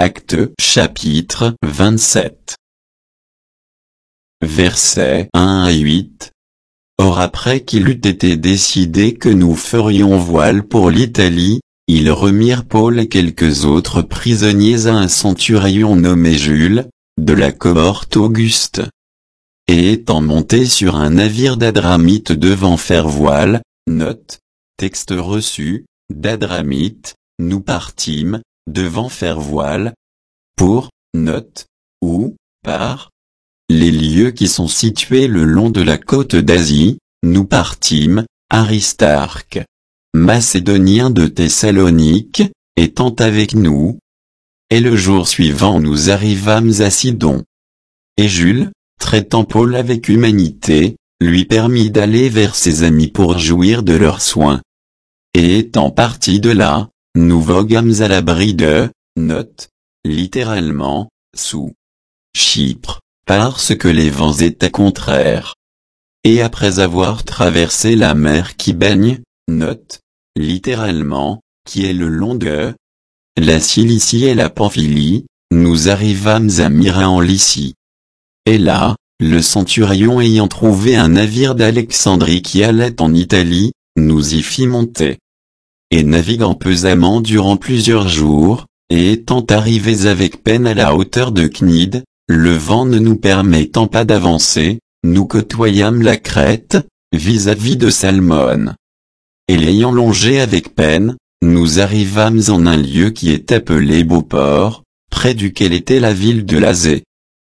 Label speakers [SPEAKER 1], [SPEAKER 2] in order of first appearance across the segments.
[SPEAKER 1] Actes chapitre 27. Versets 1 à 8. Or après qu'il eut été décidé que nous ferions voile pour l'Italie, ils remirent Paul et quelques autres prisonniers à un centurion nommé Jules, de la cohorte Auguste. Et étant montés sur un navire d'Adramite devant faire voile, note, texte reçu, d'Adramite, nous partîmes, devant faire voile, pour, note, ou, par, les lieux qui sont situés le long de la côte d'Asie, nous partîmes, Aristarque, Macédonien de Thessalonique, étant avec nous. Et le jour suivant nous arrivâmes à Sidon. Et Jules, traitant Paul avec humanité, lui permit d'aller vers ses amis pour jouir de leurs soins. Et étant partis de là, nous voguâmes à l'abri de, note, littéralement, sous Chypre, parce que les vents étaient contraires. Et après avoir traversé la mer qui baigne, note, littéralement, qui est le long de la Cilicie et la Pamphylie, nous arrivâmes à Myra en Lycie. Et là, le centurion ayant trouvé un navire d'Alexandrie qui allait en Italie, nous y fit monter. Et naviguant pesamment durant plusieurs jours, et étant arrivés avec peine à la hauteur de Cnide, le vent ne nous permettant pas d'avancer, nous côtoyâmes la Crète, vis-à-vis de Salmone. Et l'ayant longé avec peine, nous arrivâmes en un lieu qui est appelé Beauport, près duquel était la ville de Lasée.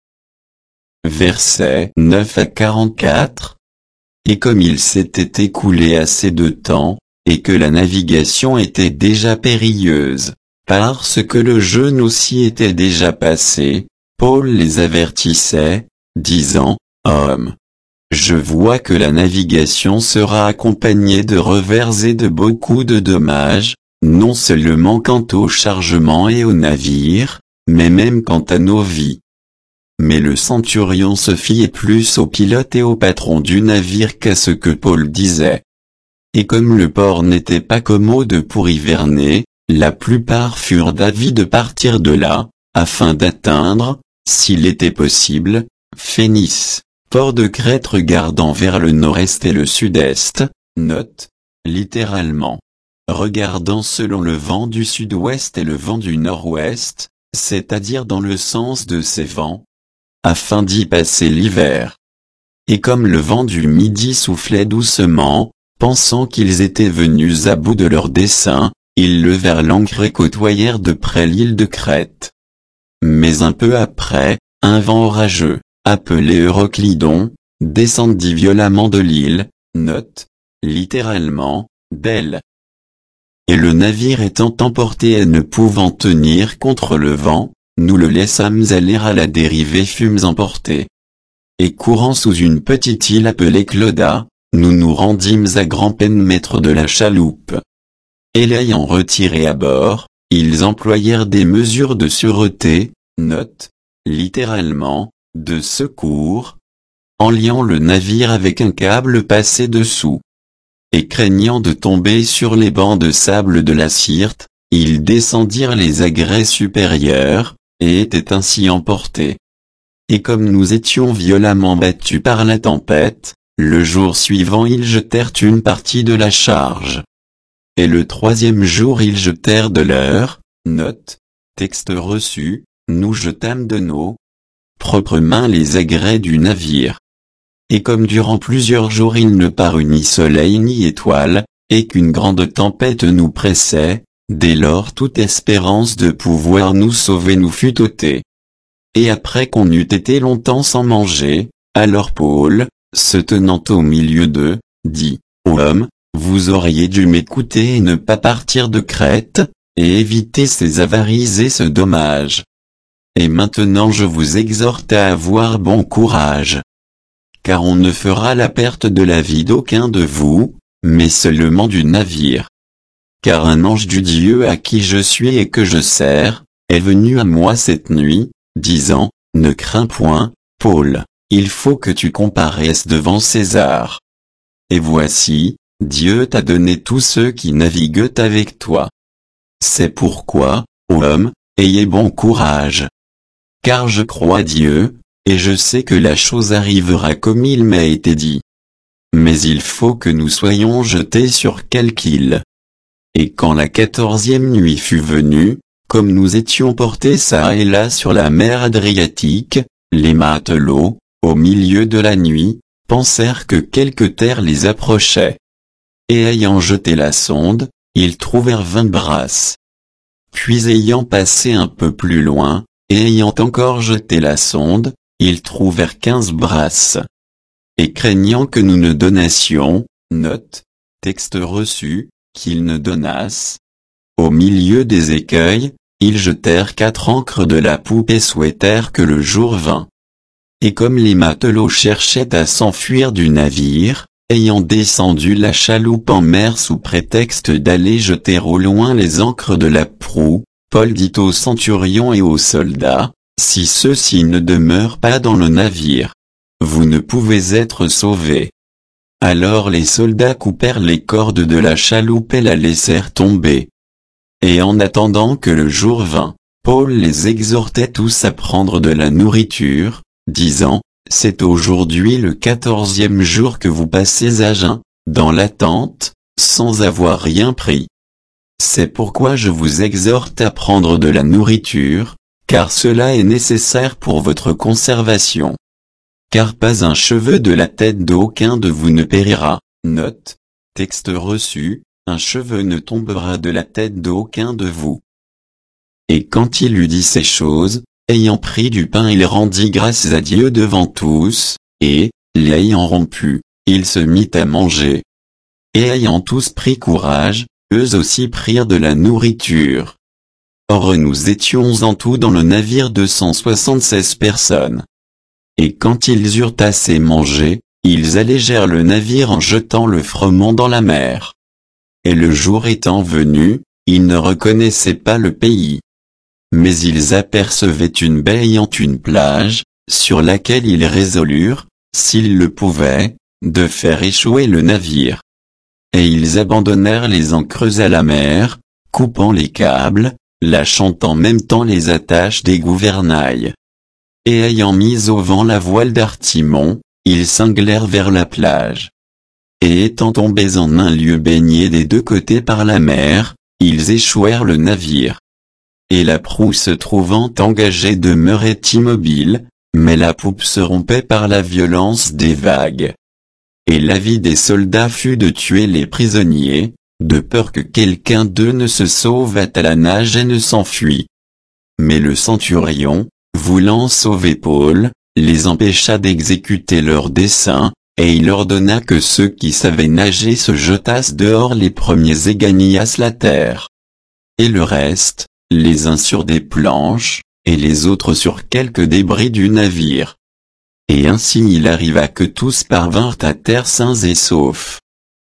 [SPEAKER 1] Versets 9 à 44. Et comme il s'était écoulé assez de temps, et que la navigation était déjà périlleuse, parce que le jeûne aussi était déjà passé, Paul les avertissait, disant, « Hommes, je vois que la navigation sera accompagnée de revers et de beaucoup de dommages, non seulement quant au chargement et au navire, mais même quant à nos vies. » Mais le centurion se fiait plus au pilote et au patron du navire qu'à ce que Paul disait. Et comme le port n'était pas commode pour hiverner, la plupart furent d'avis de partir de là, afin d'atteindre, s'il était possible, Phénice, port de Crète regardant vers le nord-est et le sud-est, note, littéralement, regardant selon le vent du sud-ouest et le vent du nord-ouest, c'est-à-dire dans le sens de ces vents, afin d'y passer l'hiver. Et comme le vent du midi soufflait doucement, pensant qu'ils étaient venus à bout de leur dessein, ils levèrent l'ancre et côtoyèrent de près l'île de Crète. Mais un peu après, un vent orageux, appelé Euroclydon, descendit violemment de l'île, note, littéralement, d'elle. Et le navire étant emporté et ne pouvant tenir contre le vent, nous le laissâmes aller à la dérive et fûmes emportés. Et courant sous une petite île appelée Clauda, nous nous rendîmes à grand-peine maître de la chaloupe. Et l'ayant retiré à bord, ils employèrent des mesures de sûreté, note, littéralement, de secours, en liant le navire avec un câble passé dessous. Et craignant de tomber sur les bancs de sable de la Syrte, ils descendirent les agrès supérieurs, et étaient ainsi emportés. Et comme nous étions violemment battus par la tempête, le jour suivant ils jetèrent une partie de la charge. Et le troisième jour ils jetèrent de leur, note, texte reçu, nous jetâmes de nos propres mains les agrès du navire. Et comme durant plusieurs jours il ne parut ni soleil ni étoile, et qu'une grande tempête nous pressait, dès lors toute espérance de pouvoir nous sauver nous fut ôtée. Et après qu'on eût été longtemps sans manger, alors Paul, se tenant au milieu d'eux, dit, « Ô hommes, vous auriez dû m'écouter et ne pas partir de Crète, et éviter ces avaries et ce dommage. Et maintenant je vous exhorte à avoir bon courage. Car on ne fera la perte de la vie d'aucun de vous, mais seulement du navire. Car un ange du Dieu à qui je suis et que je sers, est venu à moi cette nuit, disant, ne crains point, Paul, il faut que tu comparaisses devant César. Et voici, Dieu t'a donné tous ceux qui naviguent avec toi. C'est pourquoi, ô homme, ayez bon courage. Car je crois Dieu, et je sais que la chose arrivera comme il m'a été dit. Mais il faut que nous soyons jetés sur quelque île. Et quand la 14e nuit fut venue, comme nous étions portés çà et là sur la mer Adriatique, les matelots, au milieu de la nuit, pensèrent que quelque terre les approchait. Et ayant jeté la sonde, ils trouvèrent 20 brasses. Puis ayant passé un peu plus loin, et ayant encore jeté la sonde, ils trouvèrent 15 brasses. Et craignant que nous ne donnassions, note, texte reçu, qu'ils ne donnassent, au milieu des écueils, ils jetèrent 4 ancres de la poupe et souhaitèrent que le jour vînt. Et comme les matelots cherchaient à s'enfuir du navire, ayant descendu la chaloupe en mer sous prétexte d'aller jeter au loin les ancres de la proue, Paul dit aux centurions et aux soldats, « Si ceux-ci ne demeurent pas dans le navire, vous ne pouvez être sauvés. » Alors les soldats coupèrent les cordes de la chaloupe et la laissèrent tomber. Et en attendant que le jour vînt, Paul les exhortait tous à prendre de la nourriture, disant, « C'est aujourd'hui le 14e jour que vous passez à jeun, dans la tente, sans avoir rien pris. C'est pourquoi je vous exhorte à prendre de la nourriture, car cela est nécessaire pour votre conservation. Car pas un cheveu de la tête d'aucun de vous ne périra. » Note, texte reçu, un cheveu ne tombera de la tête d'aucun de vous. Et quand il eut dit ces choses, ayant pris du pain il rendit grâce à Dieu devant tous, et, l'ayant rompu, il se mit à manger. Et ayant tous pris courage, eux aussi prirent de la nourriture. Or nous étions en tout dans le navire 276 personnes. Et quand ils eurent assez mangé, ils allégèrent le navire en jetant le froment dans la mer. Et le jour étant venu, ils ne reconnaissaient pas le pays. Mais ils apercevaient une baie ayant une plage, sur laquelle ils résolurent, s'ils le pouvaient, de faire échouer le navire. Et ils abandonnèrent les ancres à la mer, coupant les câbles, lâchant en même temps les attaches des gouvernails. Et ayant mis au vent la voile d'Artimon, ils cinglèrent vers la plage. Et étant tombés en un lieu baigné des deux côtés par la mer, ils échouèrent le navire. Et la proue se trouvant engagée demeurait immobile, mais la poupe se rompait par la violence des vagues. Et l'avis des soldats fut de tuer les prisonniers, de peur que quelqu'un d'eux ne se sauvât à la nage et ne s'enfuit. Mais le centurion, voulant sauver Paul, les empêcha d'exécuter leur dessein, et il ordonna que ceux qui savaient nager se jetassent dehors les premiers et gagnassent la terre. Et le reste, les uns sur des planches, et les autres sur quelques débris du navire. Et ainsi il arriva que tous parvinrent à terre sains et saufs.